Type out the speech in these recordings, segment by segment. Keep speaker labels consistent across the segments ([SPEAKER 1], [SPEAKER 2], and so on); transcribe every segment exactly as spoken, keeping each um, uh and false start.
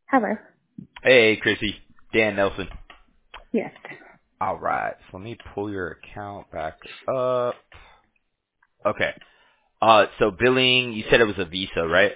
[SPEAKER 1] Hello.
[SPEAKER 2] Hey, Chrissy. Dan Nelson.
[SPEAKER 1] Yes.
[SPEAKER 2] All right. So let me pull your account back up. Okay. Uh, so billing, you said it was a Visa, right?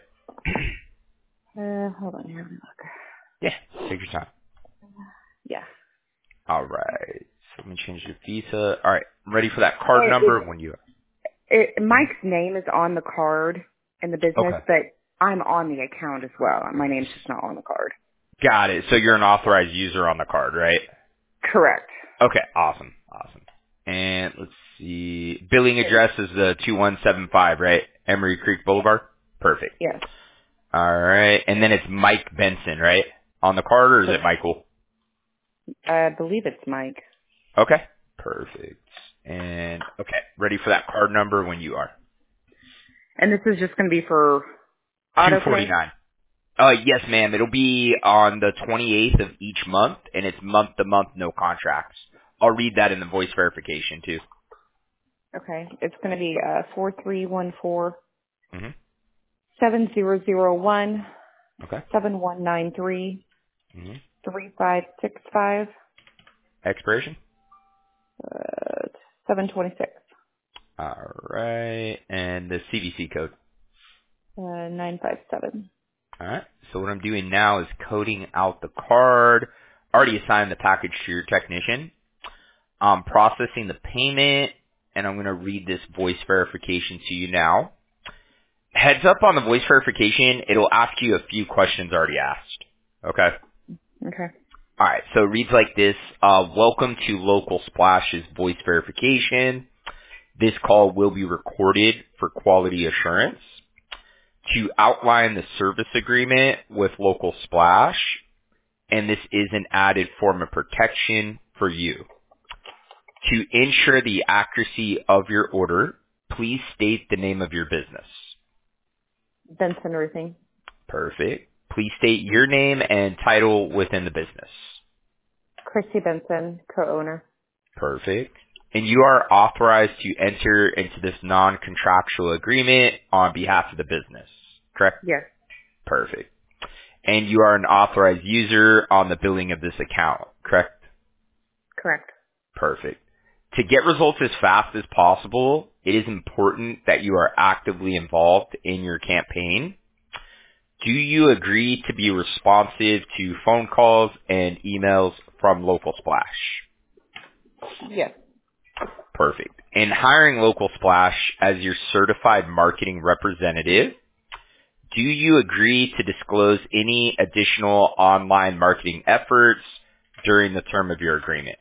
[SPEAKER 1] Uh, hold on here. Let me look.
[SPEAKER 2] Yeah. Take your time.
[SPEAKER 1] Yeah.
[SPEAKER 2] All right. So let me change your Visa. All right. I'm ready for that card
[SPEAKER 1] It,
[SPEAKER 2] number
[SPEAKER 1] it,
[SPEAKER 2] when you.
[SPEAKER 1] it,
[SPEAKER 2] Mhm.
[SPEAKER 1] Mike's name is on the card in the business,
[SPEAKER 2] Okay.
[SPEAKER 1] but I'm on the account as well. My name's just not on the card.
[SPEAKER 2] Got it. So you're an authorized user on the card, right?
[SPEAKER 1] Correct.
[SPEAKER 2] Okay. Awesome. Awesome. And let's see. Billing
[SPEAKER 1] And,
[SPEAKER 2] address is the two one seven five, right? Emery Creek
[SPEAKER 1] yeah.
[SPEAKER 2] Boulevard. Perfect.
[SPEAKER 1] Yes.
[SPEAKER 2] All right. And then it's Mike Benson, right? On the card, or is it
[SPEAKER 1] Correct.
[SPEAKER 2] Michael?
[SPEAKER 1] I believe it's Mike.
[SPEAKER 2] Okay. Perfect. And okay, ready for that card number when you are.
[SPEAKER 1] And this is just going to be for
[SPEAKER 2] Two
[SPEAKER 1] auto
[SPEAKER 2] forty
[SPEAKER 1] pay?
[SPEAKER 2] nine. Uh yes, ma'am. It'll be on the twenty eighth of each month, and it's month to month, no contracts. I'll read that in the voice verification too.
[SPEAKER 1] Okay. It's going to be uh, four three one four
[SPEAKER 2] Mhm.
[SPEAKER 1] seven zero zero one
[SPEAKER 2] Okay.
[SPEAKER 1] seven one nine three
[SPEAKER 2] Mhm.
[SPEAKER 1] three five six five
[SPEAKER 2] Expiration.
[SPEAKER 1] uh, seven twenty six
[SPEAKER 2] All right, and the C V C code.
[SPEAKER 1] uh, nine five seven.
[SPEAKER 2] All right. So what I'm doing now is coding out the card. Already assigned the package to your technician. I'm processing the payment, and I'm going to read this voice verification to you now. Heads up on the voice verification, it'll ask you a few questions already asked. Okay?
[SPEAKER 1] Okay.
[SPEAKER 2] Alright, so it reads like this. Uh, welcome to Local Splash's voice verification. This call will be recorded for quality assurance. To outline the service agreement with Local Splash, and this is an added form of protection for you. To ensure the accuracy of your order, please state the name of your business.
[SPEAKER 1] Benson Roofing.
[SPEAKER 2] Perfect. Please state your name and title within the business.
[SPEAKER 1] Christy Benson, co-owner.
[SPEAKER 2] Perfect. And you are authorized to enter into this non-contractual agreement on behalf of the business, correct?
[SPEAKER 1] Yes.
[SPEAKER 2] Perfect. And you are an authorized user on the billing of this account, correct?
[SPEAKER 1] Correct.
[SPEAKER 2] Perfect. To get results as fast as possible, it is important that you are actively involved in your campaign. Do you agree to be responsive to phone calls and emails from Local Splash?
[SPEAKER 1] Yes.
[SPEAKER 2] Perfect. In hiring Local Splash as your certified marketing representative, do you agree to disclose any additional online marketing efforts during the term of your agreement?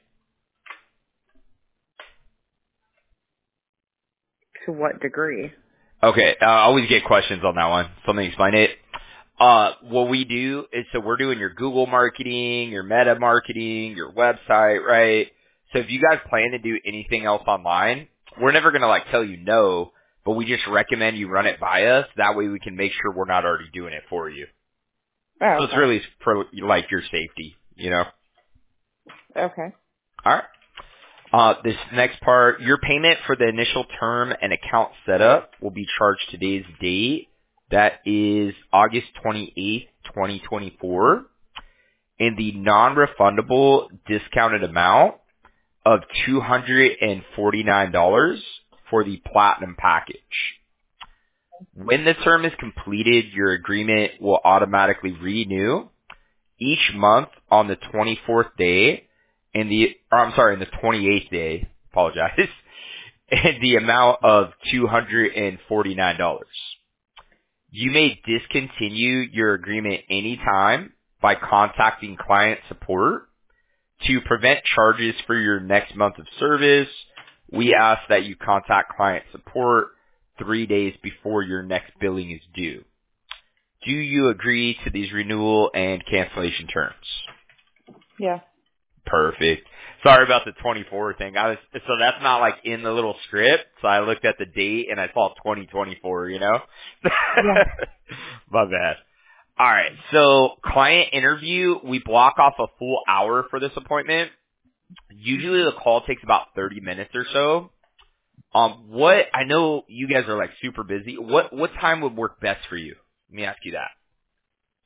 [SPEAKER 1] To what degree?
[SPEAKER 2] Okay, uh, I always get questions on that one, so let me explain it. Uh, what we do is, so we're doing your Google marketing, your Meta marketing, your website, right? So if you guys plan to do anything else online, we're never going to like tell you no, but we just recommend you run it by us. That way we can make sure we're not already doing it for you.
[SPEAKER 1] Oh,
[SPEAKER 2] So it's
[SPEAKER 1] okay.
[SPEAKER 2] really for like your safety, you know?
[SPEAKER 1] Okay.
[SPEAKER 2] Alright. Uh, this next part, your payment for the initial term and account setup will be charged today's date. That is August twenty-eighth, twenty twenty-four. In the non-refundable discounted amount of two hundred forty-nine dollars for the platinum package. When the term is completed, your agreement will automatically renew each month on the twenty-fourth day and the, or I'm sorry, in the twenty-eighth day, apologize, and the amount of two hundred forty-nine dollars. You may discontinue your agreement anytime by contacting client support. To prevent charges for your next month of service, we ask that you contact client support three days before your next billing is due. Do you agree to these renewal and cancellation terms?
[SPEAKER 1] Yeah.
[SPEAKER 2] Perfect. Sorry about the twenty-four thing. I was so that's not like in the little script. So I looked at the date and I saw twenty twenty-four. You know,
[SPEAKER 1] Yeah.
[SPEAKER 2] my bad. All right. So client interview, we block off a full hour for this appointment. Usually the call takes about thirty minutes or so. Um, what I know you guys are like super busy. What what time would work best for you? Let me ask you that.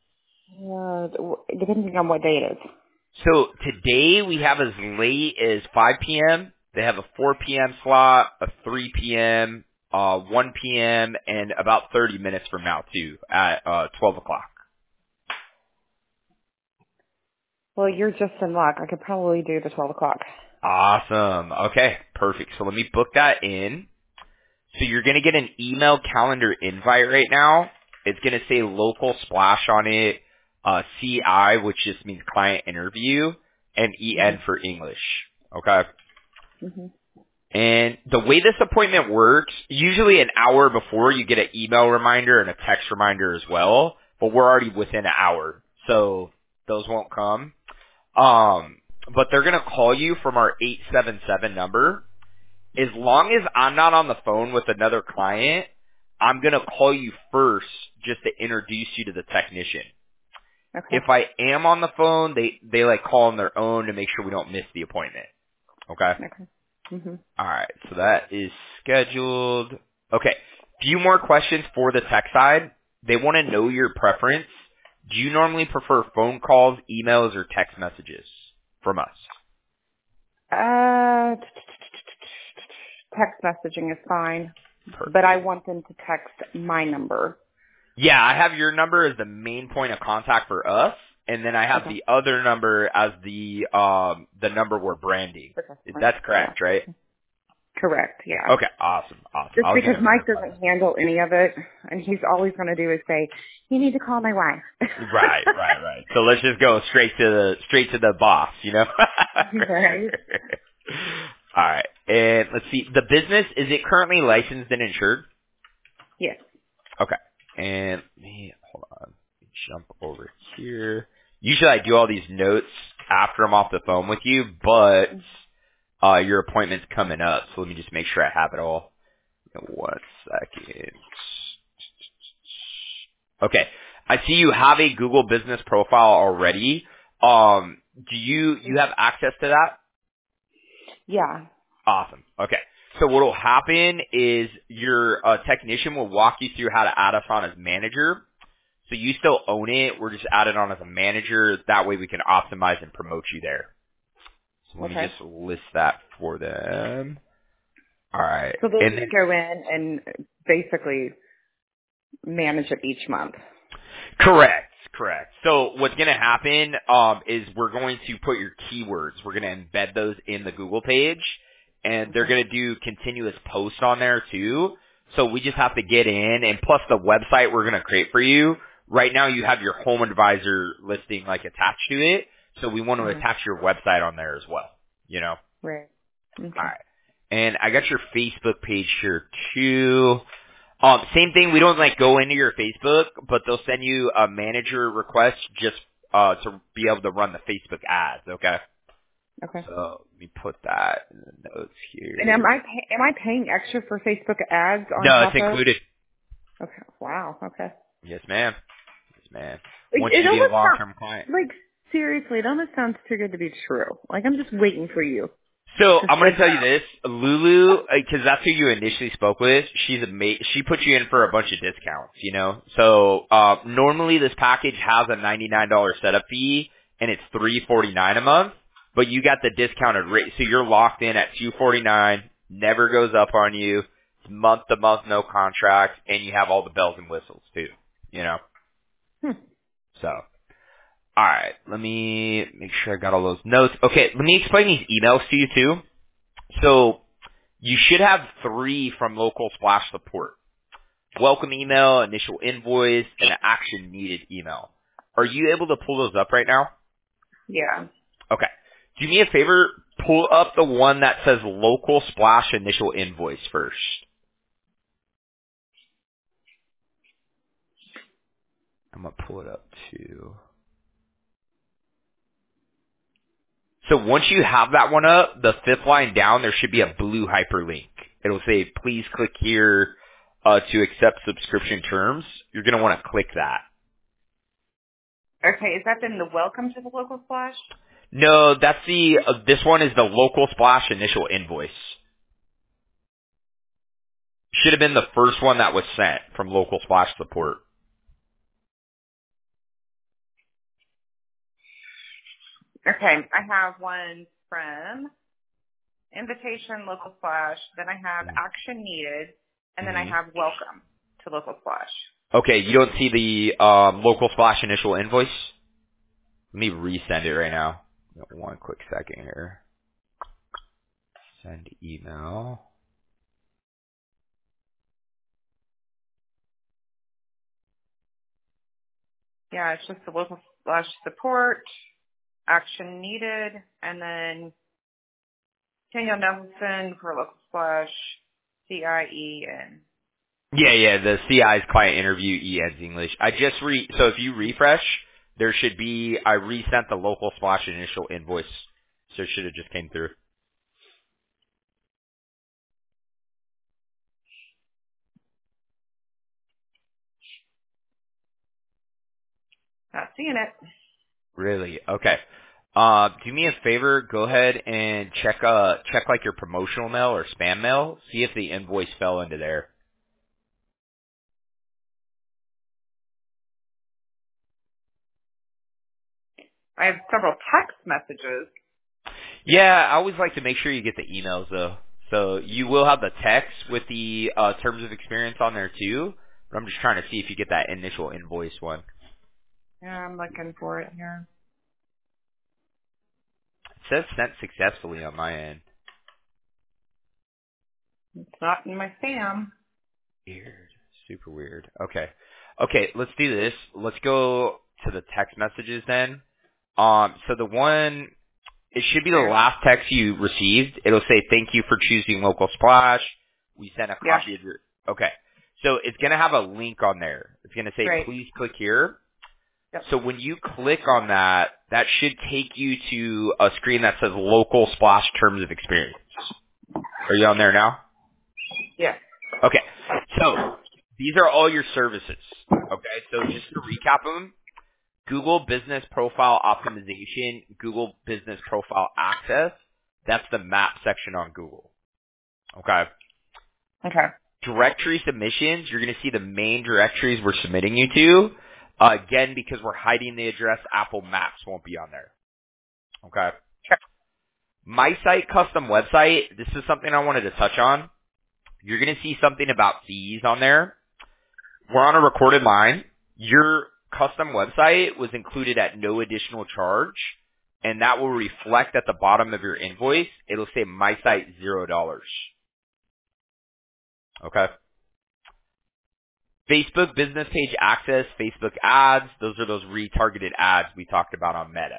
[SPEAKER 1] Uh, depending on what day it is.
[SPEAKER 2] So today we have as late as five p.m. They have a four p.m. slot, a three p.m., uh, one p.m., and about thirty minutes from now too at uh, twelve o'clock.
[SPEAKER 1] Well, you're just in luck. I could probably do the twelve o'clock.
[SPEAKER 2] Awesome. Okay, perfect. So let me book that in. So you're going to get an email calendar invite right now. It's going to say local splash on it, uh, C I, which just means client interview, and E N
[SPEAKER 1] Mhm.
[SPEAKER 2] for English. Okay.
[SPEAKER 1] Mhm.
[SPEAKER 2] And the way this appointment works, usually an hour before you get an email reminder and a text reminder as well, but we're already within an hour, so those won't come. Um, but they're going to call you from our eight seven seven number. As long as I'm not on the phone with another client, I'm going to call you first just to introduce you to the technician.
[SPEAKER 1] Okay.
[SPEAKER 2] If I am on the phone, they, they like call on their own to make sure we don't miss the appointment. Okay?
[SPEAKER 1] Okay. Mhm.
[SPEAKER 2] Alright, so that is scheduled. Okay, few more questions for the tech side. They want to know your preference. Do you normally prefer phone calls, emails, or text messages from us?
[SPEAKER 1] Uh, text messaging is fine, but I
[SPEAKER 2] Perfect.
[SPEAKER 1] want them to text my number.
[SPEAKER 2] Yeah, I have your number as the main point of contact for us, and then I have
[SPEAKER 1] Okay.
[SPEAKER 2] the other number as the um the number we're branding.
[SPEAKER 1] For customer.
[SPEAKER 2] That's
[SPEAKER 1] Yeah.
[SPEAKER 2] correct, right?
[SPEAKER 1] Correct. Yeah.
[SPEAKER 2] Okay, awesome, awesome.
[SPEAKER 1] Just
[SPEAKER 2] I was
[SPEAKER 1] because
[SPEAKER 2] gonna
[SPEAKER 1] Mike
[SPEAKER 2] verify
[SPEAKER 1] doesn't handle any of it, and he's always going to do is say, "You need to call my wife."
[SPEAKER 2] that. Right, right, right. So let's just go straight to the straight to the boss, you know?
[SPEAKER 1] Right.
[SPEAKER 2] All right, and let's see. The business, is it currently licensed and insured?
[SPEAKER 1] Yes.
[SPEAKER 2] Okay. And let me hold on. Let me jump over here. Usually I do all these notes after I'm off the phone with you, but uh your appointment's coming up, so let me just make sure I have it all. One second. Okay. I see you have a Google business profile already. Um do you you have access to that?
[SPEAKER 1] Yeah.
[SPEAKER 2] Awesome. Okay. So what will happen is your uh, technician will walk you through how to add us on as manager. So you still own it. We're just added on as a manager. That way we can optimize and promote you there. So let me
[SPEAKER 1] Okay.
[SPEAKER 2] just list that for them. All right.
[SPEAKER 1] So they'll
[SPEAKER 2] And
[SPEAKER 1] just
[SPEAKER 2] then,
[SPEAKER 1] go in and basically manage it each month.
[SPEAKER 2] correct, correct. So what's going to happen um, is we're going to put your keywords. We're going to embed those in the Google page, and they're
[SPEAKER 1] Okay.
[SPEAKER 2] going to do continuous posts on there too. So we just have to get in, and plus the website we're going to create for you. Right now you have your home advisor listing like attached to it, so we want to
[SPEAKER 1] Mhm.
[SPEAKER 2] attach your website on there as well. You know.
[SPEAKER 1] Right.
[SPEAKER 2] All
[SPEAKER 1] Okay.
[SPEAKER 2] right. And I got your Facebook page here too. Um, same thing. We don't like go into your Facebook, but they'll send you a manager request just uh to be able to run the Facebook ads. Okay.
[SPEAKER 1] Okay.
[SPEAKER 2] So let me put that in the notes
[SPEAKER 1] And am I
[SPEAKER 2] here.
[SPEAKER 1] pay- am I paying extra for Facebook ads on
[SPEAKER 2] No, it's
[SPEAKER 1] top of?
[SPEAKER 2] included.
[SPEAKER 1] Okay. Wow. Okay.
[SPEAKER 2] Yes, ma'am. Yes, ma'am.
[SPEAKER 1] It,
[SPEAKER 2] Once
[SPEAKER 1] it
[SPEAKER 2] you get a
[SPEAKER 1] almost sounds
[SPEAKER 2] long-term client.
[SPEAKER 1] like seriously. It almost sounds too good to be true. Like I'm just waiting for you
[SPEAKER 2] So
[SPEAKER 1] to
[SPEAKER 2] I'm going to
[SPEAKER 1] send
[SPEAKER 2] tell you
[SPEAKER 1] that.
[SPEAKER 2] this, Lulu, because that's who you initially spoke with. She's ama- She put you in for a bunch of discounts, you know. So uh, normally this package has a ninety-nine dollars setup fee, and it's three forty-nine a month. But you got the discounted rate, so you're locked in at two forty-nine. Never goes up on you. It's month to month, no contract, and you have all the bells and whistles too. You know.
[SPEAKER 1] Hmm.
[SPEAKER 2] So. All right, let me make sure I got all those notes. Okay, let me explain these emails to you too. So you should have three from local splash support. Welcome email, initial invoice, and an action needed email. Are you able to pull those up right now?
[SPEAKER 1] Yeah.
[SPEAKER 2] Okay. Do me a favor, pull up the one that says local splash initial invoice first. I'm going to pull it up too. So once you have that one up, the fifth line down, there should be a blue hyperlink. It'll say, please click here uh, to accept subscription terms. You're going to want to click that.
[SPEAKER 1] Okay. Is that then the welcome to the local splash?
[SPEAKER 2] No, that's the, uh, this one is the local splash initial invoice. Should have been the first one that was sent from local splash support.
[SPEAKER 1] Okay, I have one from Invitation Local Splash. Then I have Action Needed, and then I
[SPEAKER 2] Mm-hmm.
[SPEAKER 1] have Welcome to Local Splash.
[SPEAKER 2] Okay, you don't see the um, local splash initial invoice? Let me resend it right now. One quick second here. Send email.
[SPEAKER 1] Yeah, it's just the Local Splash support, Action Needed, and then Daniel Nelson for Local Splash, C I E N.
[SPEAKER 2] Yeah, yeah, the C I's client interview E ends English. I just re, so if you refresh, there should be, I resent the local splash initial invoice. So it should have just came through.
[SPEAKER 1] Not seeing it.
[SPEAKER 2] Really? Okay. Uh, do me a favor, go ahead and check, uh, check like your promotional mail or spam mail. See if the invoice fell into there.
[SPEAKER 1] I have several text messages.
[SPEAKER 2] Yeah, I always like to make sure you get the emails though. So you will have the text with the uh, terms of experience on there too. But I'm just trying to see if you get that initial invoice one.
[SPEAKER 1] Yeah, I'm looking for it here.
[SPEAKER 2] It says sent successfully on my end.
[SPEAKER 1] It's not in my spam.
[SPEAKER 2] Weird. Super weird. Okay. Okay, let's do this. Let's go to the text messages then. Um, so the one, it should be the
[SPEAKER 1] There.
[SPEAKER 2] last text you received. It'll say, thank you for choosing Local Splash. We sent a
[SPEAKER 1] Yeah.
[SPEAKER 2] copy of your, okay. So it's going to have a link on there. It's going to say,
[SPEAKER 1] Great.
[SPEAKER 2] please click here.
[SPEAKER 1] Yep.
[SPEAKER 2] So when you click on that, that should take you to a screen that says Local Splash Terms of Experience. Are you on there now?
[SPEAKER 1] Yeah.
[SPEAKER 2] Okay. So these are all your services. Okay. So just to recap them, Google Business Profile Optimization, Google Business Profile Access. That's the map section on Google. Okay.
[SPEAKER 1] Okay.
[SPEAKER 2] Directory submissions, you're going to see the main directories we're submitting you to. Uh, again, because we're hiding the address, Apple Maps won't be on there. Okay.
[SPEAKER 1] Sure.
[SPEAKER 2] My site custom website, this is something I wanted to touch on. You're going to see something about fees on there. We're on a recorded line. Your custom website was included at no additional charge, and that will reflect at the bottom of your invoice. It'll say my site zero dollars. Okay. Facebook business page access, Facebook ads, those are those retargeted ads we talked about on Meta.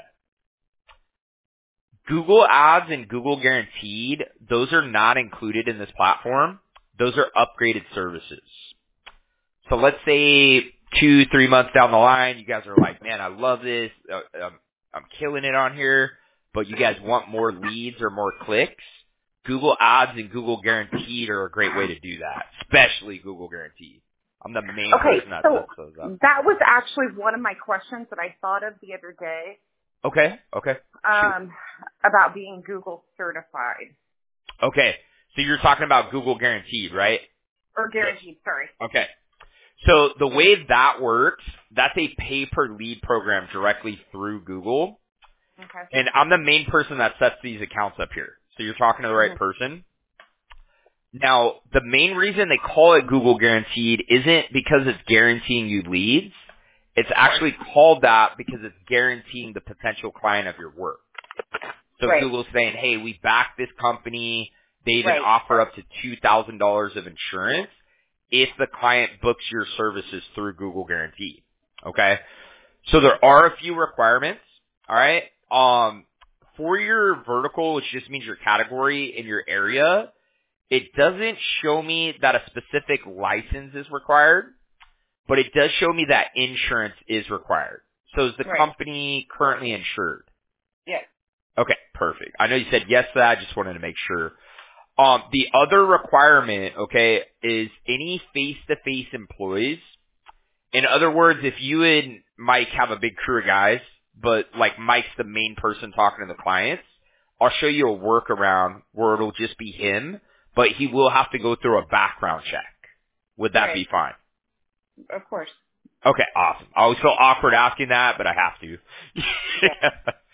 [SPEAKER 2] Google ads and Google guaranteed, those are not included in this platform. Those are upgraded services. So let's say two, three months down the line, you guys are like, man, I love this. Uh, I'm, I'm killing it on here, but you guys want more leads or more clicks. Google ads and Google guaranteed are a great way to do that, especially Google guaranteed. I'm the main
[SPEAKER 1] Okay,
[SPEAKER 2] person that
[SPEAKER 1] so
[SPEAKER 2] sets those up.
[SPEAKER 1] that was actually one of my questions that I thought of the other day
[SPEAKER 2] Okay, okay. Shoot.
[SPEAKER 1] um, about being Google certified
[SPEAKER 2] Okay, so you're talking about Google guaranteed, right?
[SPEAKER 1] or guaranteed. Sorry.
[SPEAKER 2] Okay. So the way that works, that's a pay per lead program directly through Google.
[SPEAKER 1] Okay.
[SPEAKER 2] And I'm the main person that sets these accounts up here. So you're talking to the right
[SPEAKER 1] Mhm.
[SPEAKER 2] person. Now, the main reason they call it Google Guaranteed isn't because it's guaranteeing you leads. It's actually called that because it's guaranteeing the potential client of your work. So
[SPEAKER 1] Right.
[SPEAKER 2] Google's saying, hey, we back this company. They even
[SPEAKER 1] Right.
[SPEAKER 2] offer up to two thousand dollars of insurance if the client books your services through Google Guaranteed. Okay? So there are a few requirements. All right? Um, for your vertical, which just means your category in your area, it doesn't show me that a specific license is required, but it does show me that insurance is required. So is the
[SPEAKER 1] Right.
[SPEAKER 2] company currently insured?
[SPEAKER 1] Yes.
[SPEAKER 2] Okay, perfect. I know you said yes to that. I just wanted to make sure. Um, the other requirement, okay, is any face-to-face employees. In other words, if you and Mike have a big crew of guys, but like Mike's the main person talking to the clients, I'll show you a workaround where it'll just be him, but he will have to go through a background check. Would that
[SPEAKER 1] Right.
[SPEAKER 2] be fine?
[SPEAKER 1] Of course.
[SPEAKER 2] Okay, awesome. I always feel awkward asking that, but I have to.
[SPEAKER 1] Yeah.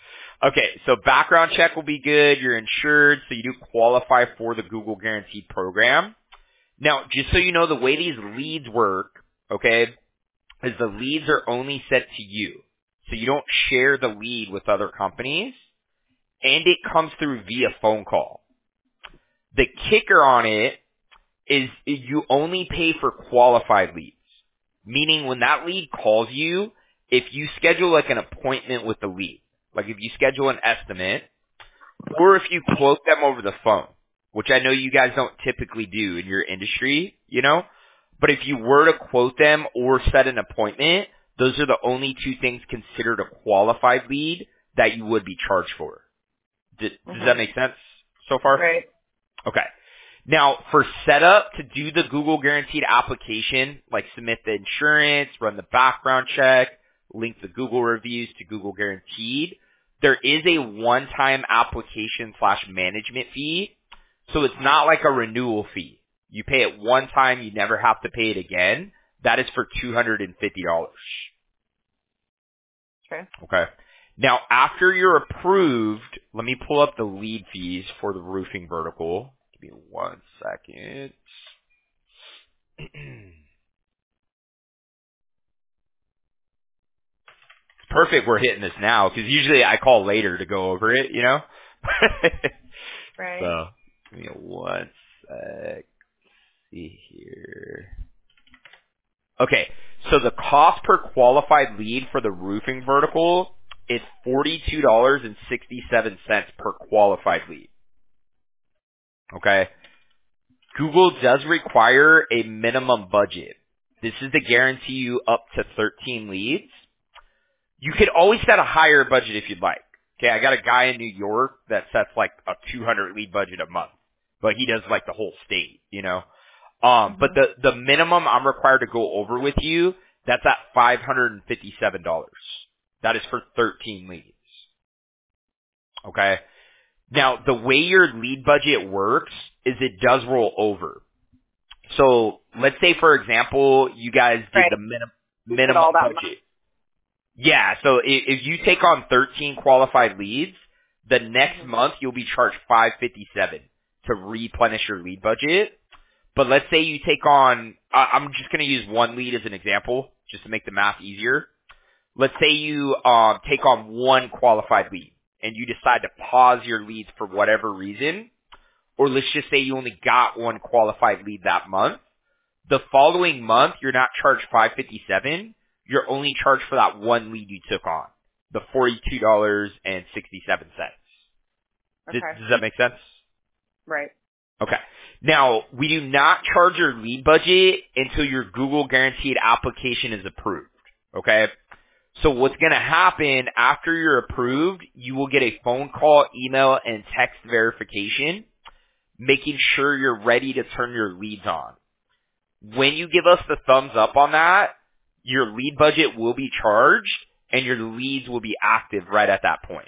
[SPEAKER 2] Okay, so background check will be good. You're insured, so you do qualify for the Google Guaranteed program. Now, just so you know, the way these leads work, okay, is the leads are only sent to you. So you don't share the lead with other companies, and it comes through via phone call. The kicker on it is you only pay for qualified leads, meaning when that lead calls you, if you schedule like an appointment with the lead, like if you schedule an estimate, or if you quote them over the phone, which I know you guys don't typically do in your industry, you know, but if you were to quote them or set an appointment, those are the only two things considered a qualified lead that you would be charged for. Does,
[SPEAKER 1] Mm-hmm.
[SPEAKER 2] does that make sense so far?
[SPEAKER 1] Right.
[SPEAKER 2] Okay. Now, for setup to do the Google Guaranteed application, like submit the insurance, run the background check, link the Google reviews to Google Guaranteed, there is a one-time application slash management fee. So it's not like a renewal fee. You pay it one time, you never have to pay it again. That is for two hundred fifty dollars.
[SPEAKER 1] Okay.
[SPEAKER 2] Okay. Now, after you're approved, let me pull up the lead fees for the roofing vertical. Give me one second. It's perfect we're hitting this now, because usually I call later to go over it, you know?
[SPEAKER 1] Right.
[SPEAKER 2] So, give me one sec. See here. Okay, so the cost per qualified lead for the roofing vertical is forty-two dollars and sixty-seven cents per qualified lead. Okay? Google does require a minimum budget. This is to guarantee you up to thirteen leads. You could always set a higher budget if you'd like. Okay, I got a guy in New York that sets like a two hundred lead budget a month, but he does like the whole state, you know? Um,
[SPEAKER 1] Mm-hmm.
[SPEAKER 2] but the, the minimum I'm required to go over with you, that's at five hundred fifty-seven dollars. That is for thirteen leads. Okay? Now, the way your lead budget works is it does roll over. So, let's say for example, you guys did
[SPEAKER 1] Right.
[SPEAKER 2] the minim-
[SPEAKER 1] We did
[SPEAKER 2] minimum
[SPEAKER 1] all that
[SPEAKER 2] budget.
[SPEAKER 1] money.
[SPEAKER 2] Yeah, so if, if you take on thirteen qualified leads, the next
[SPEAKER 1] Mm-hmm.
[SPEAKER 2] month you'll be charged five hundred fifty-seven dollars to replenish your lead budget. But let's say you take on, I- I'm just going to use one lead as an example, just to make the math easier. Let's say you um, take on one qualified lead, and you decide to pause your leads for whatever reason, or let's just say you only got one qualified lead that month. The following month, you're not charged five hundred fifty-seven dollars. You're only charged for that one lead you took on, the forty-two dollars and sixty-seven cents. Does,
[SPEAKER 1] Okay.
[SPEAKER 2] does that make sense?
[SPEAKER 1] Right.
[SPEAKER 2] Okay. Now, we do not charge your lead budget until your Google Guaranteed application is approved. Okay? So what's going to happen after you're approved, you will get a phone call, email, and text verification, making sure you're ready to turn your leads on. When you give us the thumbs up on that, your lead budget will be charged, and your leads will be active right at that point.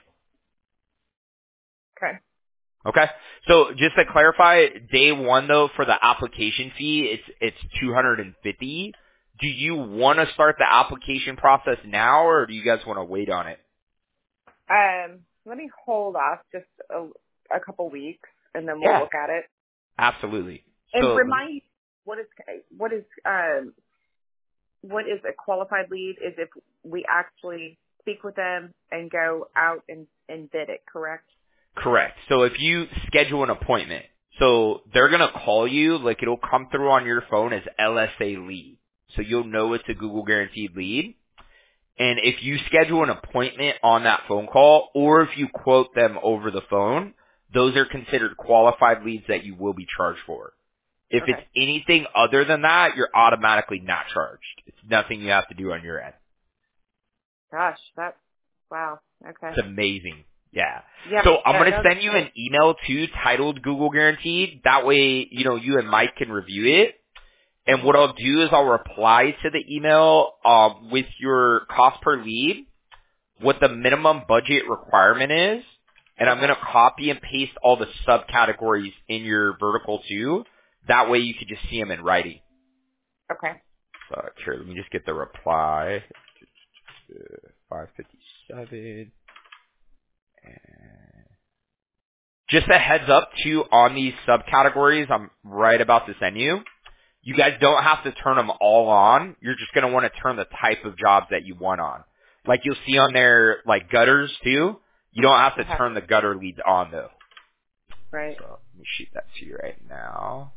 [SPEAKER 1] Okay.
[SPEAKER 2] Okay. So just to clarify, day one though for the application fee, it's it's two hundred fifty. Do you want to start the application process now, or do you guys want to wait on it?
[SPEAKER 1] Um, let me hold off just a, a couple weeks, and then we'll
[SPEAKER 2] Yeah,
[SPEAKER 1] look at it.
[SPEAKER 2] absolutely.
[SPEAKER 1] And
[SPEAKER 2] So
[SPEAKER 1] remind me, what is what is um what is a qualified lead? Is if we actually speak with them and go out and and bid it, correct?
[SPEAKER 2] correct. So if you schedule an appointment, so they're gonna call you, like it'll come through on your phone as L S A lead. So you'll know it's a Google Guaranteed lead. And if you schedule an appointment on that phone call, or if you quote them over the phone, those are considered qualified leads that you will be charged for. If
[SPEAKER 1] Okay.
[SPEAKER 2] it's anything other than that, you're automatically not charged. It's nothing you have to do on your end.
[SPEAKER 1] Gosh, that's wow. Okay.
[SPEAKER 2] It's amazing. Yeah.
[SPEAKER 1] Yeah.
[SPEAKER 2] So I'm
[SPEAKER 1] yeah,
[SPEAKER 2] going
[SPEAKER 1] no,
[SPEAKER 2] to send you an email too titled Google Guaranteed. That way, you know, you and Mike can review it. And what I'll do is I'll reply to the email um, with your cost per lead, what the minimum budget requirement is, and I'm going to copy and paste all the subcategories in your vertical too. That way you can just see them in writing.
[SPEAKER 1] Okay.
[SPEAKER 2] So here, let me just get the reply. five fifty-seven Just a heads up too on these subcategories I'm right about to send you. You guys don't have to turn them all on. You're just going to want to turn the type of jobs that you want on. Like you'll see on there, like gutters too. You don't have to
[SPEAKER 1] Okay.
[SPEAKER 2] turn the gutter leads on though.
[SPEAKER 1] Right.
[SPEAKER 2] So let me shoot that to you right now.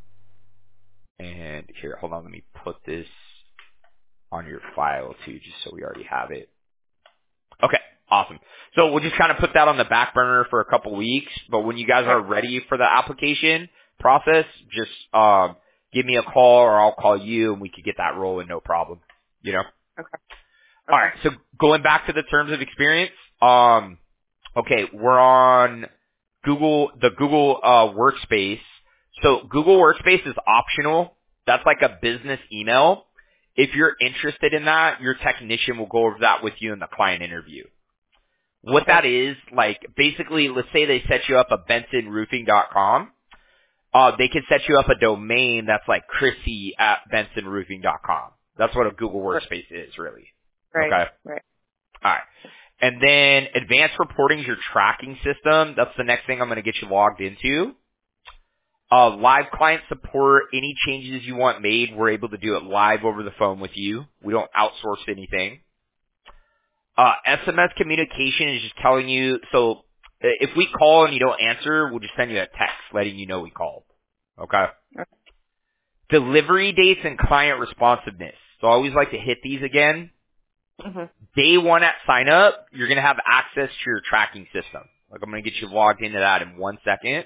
[SPEAKER 2] And here, hold on, let me put this on your file too, just so we already have it. Okay, awesome. So we'll just kind of put that on the back burner for a couple weeks, but when you guys
[SPEAKER 1] Okay.
[SPEAKER 2] are ready for the application process, just um, give me a call or I'll call you and we could get that rolling, no problem. You know?
[SPEAKER 1] Okay.
[SPEAKER 2] All
[SPEAKER 1] Okay.
[SPEAKER 2] right, so going back to the terms of experience, um, okay, we're on Google, the Google uh, Workspace. So Google Workspace is optional. That's like a business email. If you're interested in that, your technician will go over that with you in the client interview. What
[SPEAKER 1] Okay.
[SPEAKER 2] that is, like, basically, let's say they set you up a benson roofing dot com. Uh, they could set you up a domain that's like Chrissy at benson roofing dot com. That's what a Google Workspace is, really.
[SPEAKER 1] Right.
[SPEAKER 2] Okay?
[SPEAKER 1] Right.
[SPEAKER 2] All right. And then advanced reporting is your tracking system. That's the next thing I'm going to get you logged into. Uh, live client support, any changes you want made, we're able to do it live over the phone with you. We don't outsource anything. Uh, S M S communication is just telling you, so uh, if we call and you don't answer, we'll just send you a text letting you know we called. Okay?
[SPEAKER 1] Okay.
[SPEAKER 2] Delivery dates and client responsiveness. So I always like to hit these again.
[SPEAKER 1] Mhm.
[SPEAKER 2] Day one at sign up, you're going to have access to your tracking system. Like I'm going to get you logged into that in one second.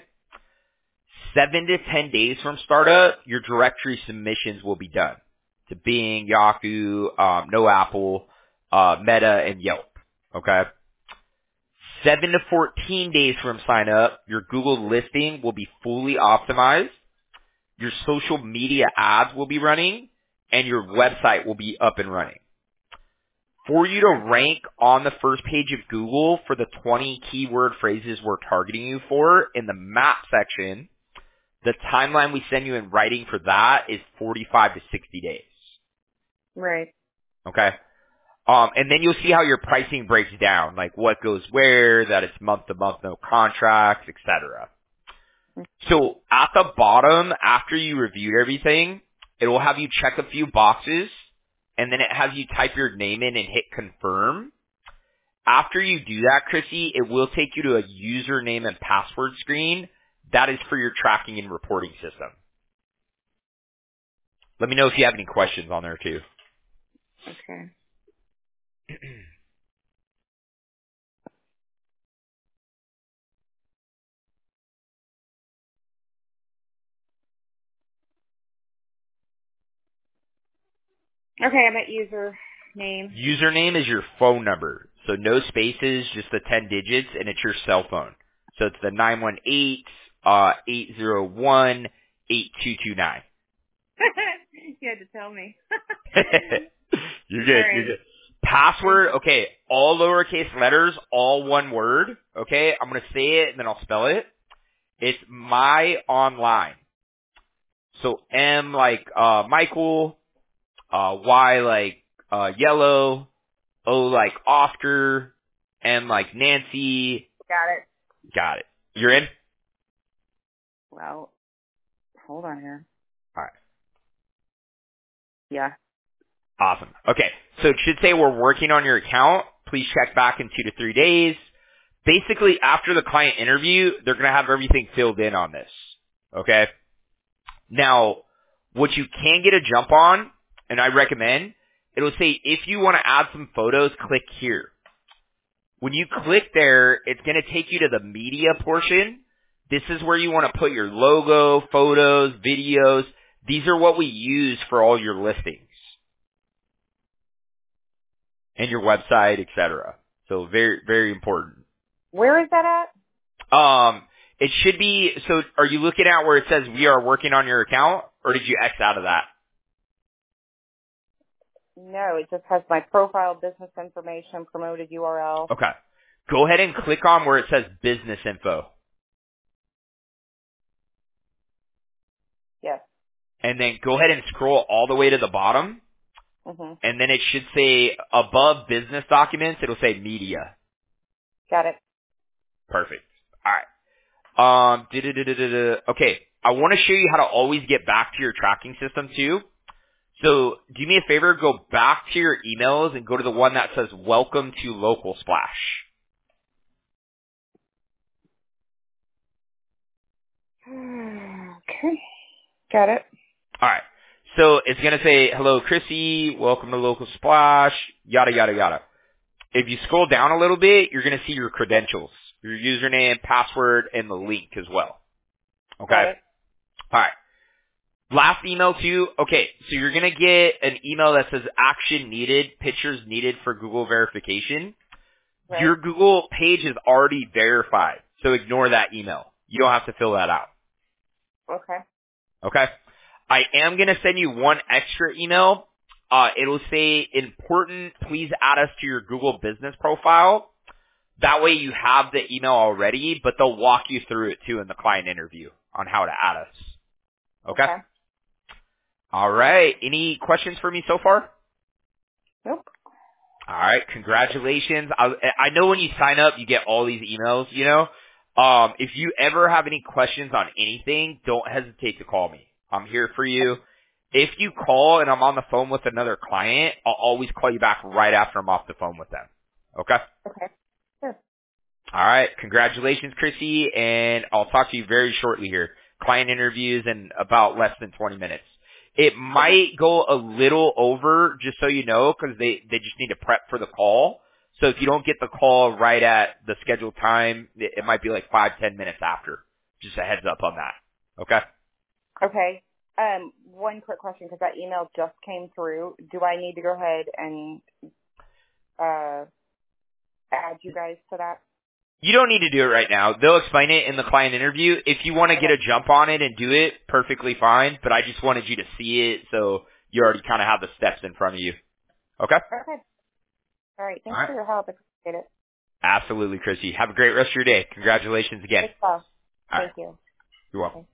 [SPEAKER 2] Seven to ten days from startup, your directory submissions will be done to Bing, Yahoo, um, No Apple, uh, Meta, and Yelp. Okay. Seven to fourteen days from sign up, your Google listing will be fully optimized. Your social media ads will be running, and your website will be up and running. For you to rank on the first page of Google for the twenty keyword phrases we're targeting you for in the map section, the timeline we send you in writing for that is forty-five to sixty days.
[SPEAKER 1] Right.
[SPEAKER 2] Okay? Um, and then you'll see how your pricing breaks down, like what goes where, that it's month to month, no contracts, et cetera. So at the bottom, after you reviewed everything, it will have you check a few boxes, and then it has you type your name in and hit confirm. After you do that, Chrissy, it will take you to a username and password screen. That is for your tracking and reporting system. Let me know if you have any questions on there too.
[SPEAKER 1] Okay. Okay. I'm at user name.
[SPEAKER 2] Username is your phone number. So no spaces, just the ten digits, and it's your cell phone. So it's the nine one eight, uh, eight zero one, eight two two nine.
[SPEAKER 1] You had to tell me.
[SPEAKER 2] You're good,
[SPEAKER 1] All
[SPEAKER 2] you're
[SPEAKER 1] right.
[SPEAKER 2] good. Password, okay, all lowercase letters, all one word, okay? I'm gonna say it and then I'll spell it. It's my online. So M like, uh, Michael, uh, Y like, uh, yellow, O like Oscar, N like Nancy.
[SPEAKER 1] Got it.
[SPEAKER 2] Got it. You're in?
[SPEAKER 1] Well, hold on here.
[SPEAKER 2] Alright.
[SPEAKER 1] Yeah.
[SPEAKER 2] Awesome. Okay. So it should say we're working on your account. Please check back in two to three days. Basically, after the client interview, they're going to have everything filled in on this. Okay? Now, what you can get a jump on, and I recommend, it'll say if you want to add some photos, click here. When you click there, it's going to take you to the media portion. This is where you want to put your logo, photos, videos. These are what we use for all your listings and your website, et cetera. So very, very important.
[SPEAKER 1] Where is that at?
[SPEAKER 2] Um, it should be, so are you looking at where it says we are working on your account, or did you X out of that?
[SPEAKER 1] No, it just has my profile, business information, promoted U R L.
[SPEAKER 2] Okay. Go ahead and click on where it says business info.
[SPEAKER 1] Yes.
[SPEAKER 2] And then go ahead and scroll all the way to the bottom.
[SPEAKER 1] Mhm.
[SPEAKER 2] And then it should say above business documents, it'll say media.
[SPEAKER 1] Got it.
[SPEAKER 2] Perfect. All right. Um, da-da-da-da-da. Okay, I want to show you how to always get back to your tracking system too. So do me a favor, go back to your emails and go to the one that says welcome to Local Splash.
[SPEAKER 1] Okay. Got it.
[SPEAKER 2] Alright. So it's going to say, hello Chrissy, welcome to Local Splash, yada yada yada. If you scroll down a little bit, you're going to see your credentials, your username, password, and the link as well. Okay?
[SPEAKER 1] Got it.
[SPEAKER 2] Alright. Last email too. Okay, so you're going to get an email that says action needed, pictures needed for Google verification.
[SPEAKER 1] Right.
[SPEAKER 2] Your Google page is already verified, so ignore that email. You don't have to fill that out.
[SPEAKER 1] Okay.
[SPEAKER 2] Okay? I am going to send you one extra email. Uh, it'll say, important, please add us to your Google business profile. That way you have the email already, but they'll walk you through it too in the client interview on how to add us. Okay?
[SPEAKER 1] Okay.
[SPEAKER 2] All right. Any questions for me so far?
[SPEAKER 1] Nope.
[SPEAKER 2] All right. Congratulations. I, I know when you sign up, you get all these emails, you know. Um, if you ever have any questions on anything, don't hesitate to call me. I'm here for you. If you call and I'm on the phone with another client, I'll always call you back right after I'm off the phone with them. Okay?
[SPEAKER 1] Okay. Sure.
[SPEAKER 2] All right. Congratulations, Chrissy, and I'll talk to you very shortly here. Client interviews in about less than twenty minutes. It might go a little over, just so you know, because they, they just need to prep for the call. So if you don't get the call right at the scheduled time, it, it might be like five, ten minutes after. Just a heads up on that. Okay?
[SPEAKER 1] Okay. Um, one quick question, because that email just came through. Do I need to go ahead and uh, add you guys to that?
[SPEAKER 2] You don't need to do it right now. They'll explain it in the client interview. If you want to get
[SPEAKER 1] Okay.
[SPEAKER 2] a jump on it and do it, perfectly fine. But I just wanted you to see it so you already kind of have the steps in front of you. Okay?
[SPEAKER 1] Okay. All right.
[SPEAKER 2] All
[SPEAKER 1] Thanks
[SPEAKER 2] right.
[SPEAKER 1] for your help. I appreciate it.
[SPEAKER 2] Absolutely, Chrissy. Have a great rest of your day. Congratulations again.
[SPEAKER 1] Good stuff.
[SPEAKER 2] All right.
[SPEAKER 1] Thank you.
[SPEAKER 2] You're welcome.
[SPEAKER 1] Okay.